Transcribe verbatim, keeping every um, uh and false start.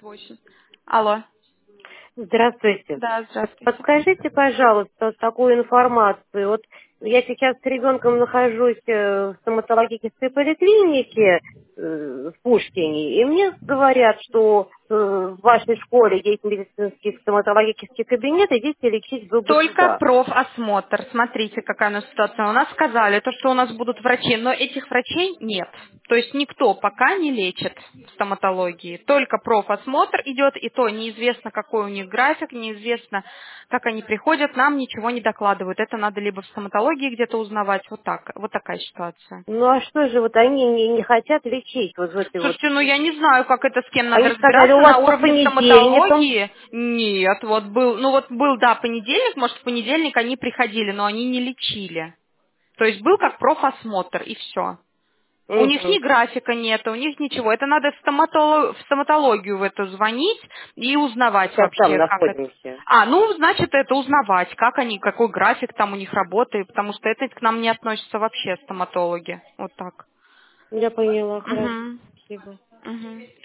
восемь. Алло. Здравствуйте. Да, здравствуйте. Подскажите, пожалуйста, вот такую информацию. Вот я сейчас с ребенком нахожусь э, в стоматологической поликлинике э, в Пушкине, и мне говорят, что э, в вашей школе есть медицинский стоматологический кабинет, и здесь лечить вы бы Только туда. профосмотр. Смотрите, какая у нас ситуация. У нас сказали, то, что у нас будут врачи, но этих врачей нет. То есть никто пока не лечит в стоматологии. Только профосмотр идет, и то неизвестно, какой у них график, неизвестно, как они приходят, нам ничего не докладывают. Это надо либо в стоматологии где-то узнавать. Вот так. Вот такая ситуация. Ну а что же, вот они не, не хотят лечить вот в этой вот. Слушайте, ну я не знаю, как это с кем надо Они сказали, у разбираться вас на по уровне понедельникам. стоматологии. Нет, вот был, ну вот был, да, понедельник, может, в понедельник они приходили, но они не лечили. То есть был как профосмотр, и все. У них ни Мгм. графика нет, у них ничего. Это надо в, стоматоло- в стоматологию в эту звонить и узнавать Сейчас там вообще, как это. находимся. А, ну, значит, это узнавать, как они, какой график там у них работает, потому что это к нам не относятся вообще стоматологи. Вот так. Я поняла, хорошо. Угу. Спасибо. Угу.